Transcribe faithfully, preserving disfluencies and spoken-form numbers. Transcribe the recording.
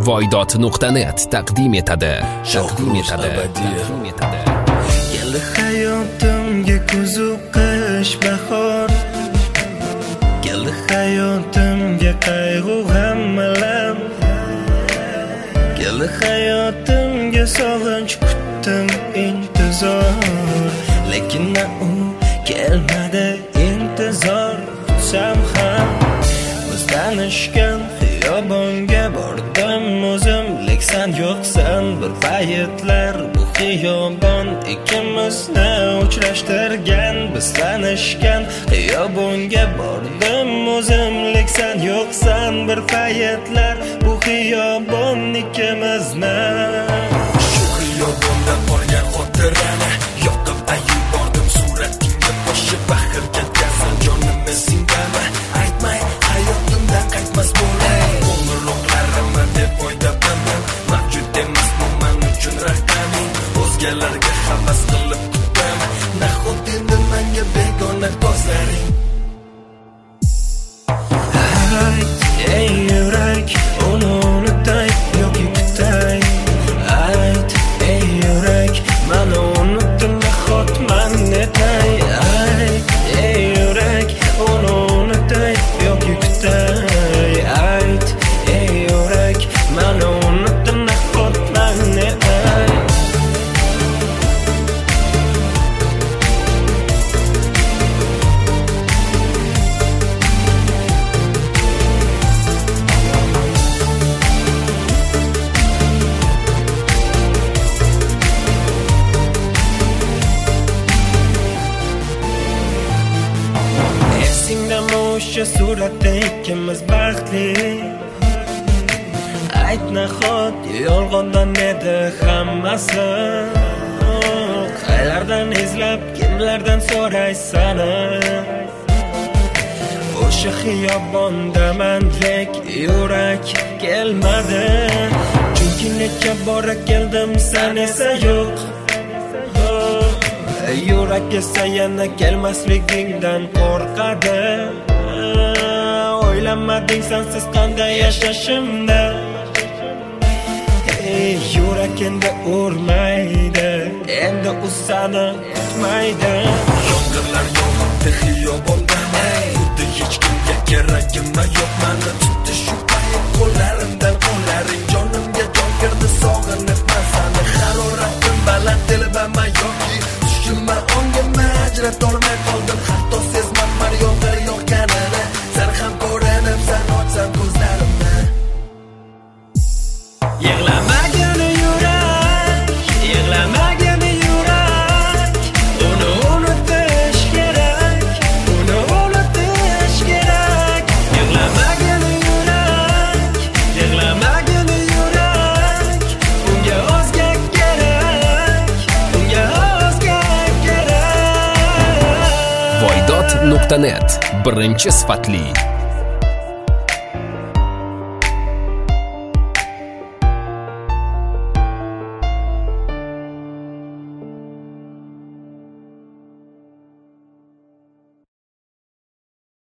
voydod nuqta net taqdim etadi. Taqdim etadi. Keldi hayotimga kuzu qish bahor, keldi hayotimga qayg'u g'ammalam, keldi hayotimga sog'inch kutdim intizor, lekin u kelmadi intizor kutsam ham. Biz tanishgan xiyobonga bordim o'zim, leksan yo'qsan bir paytlar bu xiyobon ikkimizni uchrashtirgan. Biz tanishgan xiyobonga bordim o'zim, leksan yo'qsan bir paytlar bu xiyobon ikkimizni. Shu xiyobonda qolgan xotirani yoqib ayib bordim, suratingga boshi baxir ketgansan, jonimni singami aytmay hayotimdan qaytmas bo'lay. Qo'ng'iroqlarimni deb o'yladim, mavjud emasman men uchun raqaming, o'zgalarga havas qilib kutdim, nahot endi menga begona ko'zlaring. Ayt ey yurak, uni unutay yoki kutay. Ayt ey yurak, mani unutdim nahot man netay. Ayt ey yurak, uni unutay yoki kutay. Ayt ey yurak, mani unutdim nahot man netay. Esingdami o'sha suratda ikkimiz baxtli? Ayt nahot yolg'ondan edi hammasi? Qaylardan izlab, kimlardan so'raysan? O'sha xiyobonda mendek yurak kelmadi, chunki necha bora keldim, sen esa yo'q. Yurak esa yana kelmasligingdan qo'rqadi. O'ylamading sensiz qanday yashashimni. Ey yurak endi urmaydi, endi u seni kutmaydi. Yomg'irlar yog'ibdi xiyobonda, xuddi hech kimga keragim yo'q. Mani tutdi shu payt qo'llarimdan qo'llaring, jonimga jon kirdi, sog'inibman seni. Haroratim baland telbama yoki tushimma ongimni ajratolmay qoldim, hatto sezmanman yomg'ir yog'ganini. Sen ham ko'rinibsan, ochsam ko'zlarimni. Yig'lamagin yurak, yig'lamagin yurak, uni unutish kerak, uni unutish kerak. Yig'lamagin yurak, yig'lamagin yurak, unga o'zga kerak, unga o'zga kerak. voydod nuqta net birinchi sifatli